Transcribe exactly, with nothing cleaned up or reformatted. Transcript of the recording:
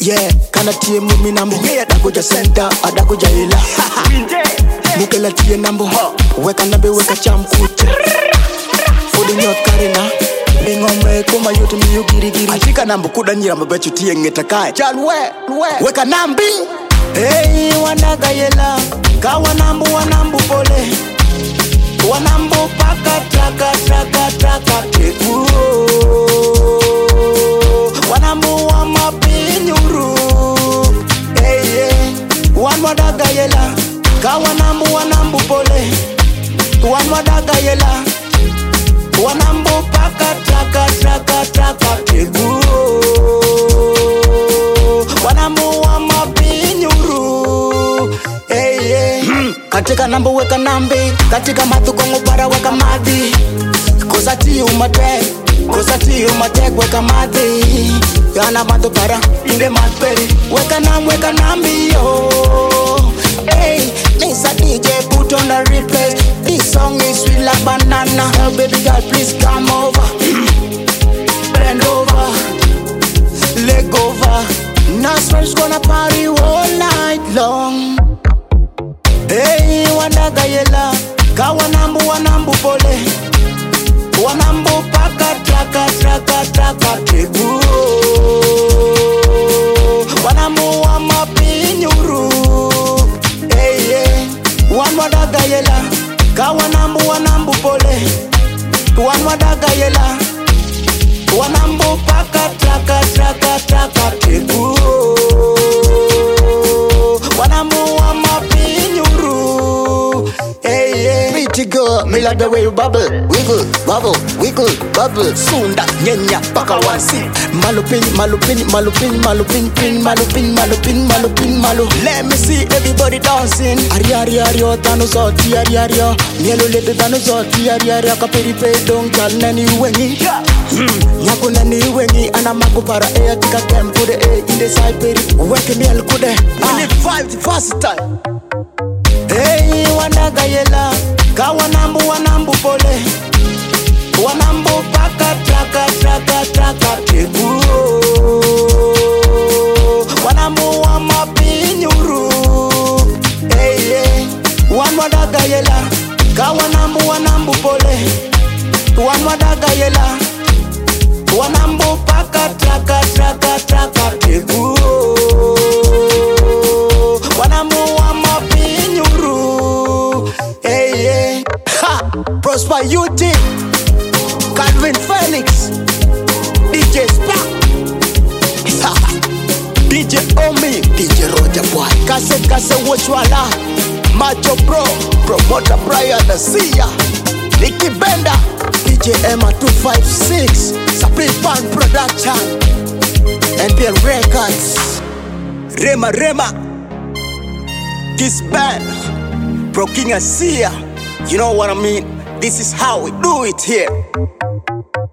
Yeah, kana tie mumi nambo Dakuja center, adakuja ila Mukela tie nambo Weka nabe weka chamkucha Fudi nyot karina Ngombe kuma yote miyu giri giri Atika nambo kuda nyira mabechu tie ngeta kai Jalwe, weka nambi Hey, wanaga yela Kawa nambu wanambu pole Wanambu paka traka traka traka teku Wanambu wa mapinyuru Hey, hey Wanwadaga yela Kawa nambu wanambu pole Wanwadaga yela Wanambu paka traka traka traka teku Wanambu wa mapinyuru Hey, hey Katika nambu weka nambi Katika mathukongo para weka madhi Kosa ti umate Kosa ti umate weka madhi Yana bantu para inde matperi Weka nam weka nambi yo Hey, Nisa D J put on the replay This song is sweet like banana Oh baby girl please come over Bend over Leg over Nasr's gonna party all night long Hey, wanaga yela Kawa nambu wanambu pole Wanambu paka traka traka traka teku Wanambu wa mapinyuru Hey, hey Wanwadaga yela Kawa nambu wanambu pole Wanwadaga yela Wanambu paka traka traka traka teku Wanambu wa mapinyuru Hey, hey Pretty girl, me like the way you bubble Wiggle, bubble, wiggle, bubble Sunda, nyenya, paka wansi Malupin, malupin, malupin, malupin, pin Malupin, malupin, malupin, malu Let me see everybody dancing Ari, ari, ari, o tanu soti, ari, ari, o Mielo lebe tanu soti, ari, ari, o Kapiri pe don kal nani wengi Nyaku nani wengi Anamaku para ea tika kem kude e Inde sai peri, weke miel kude We need five the first time Hey, wanaga yela Kawa nambu wanambu pole Wanambu paka traka traka traka teku Wanambu wa mapinyuru Hey, hey Wanwadaga yela Kawa nambu wanambu pole Wanwadaga yela Wanambu paka traka traka traka teku Wanambu wa mapinyuru Hey, hey Ha! Prosper U T Calvin Felix D J Spark D J Omi D J Roger Boy Kase Kase Wochwala Macho Bro Promoter Brian Sia Nicky Benda D J Emma two five six Supreme Pan Production N P L Records Rema Rema Kiss Band Pro King Asia You know what I mean? This is how we do it here.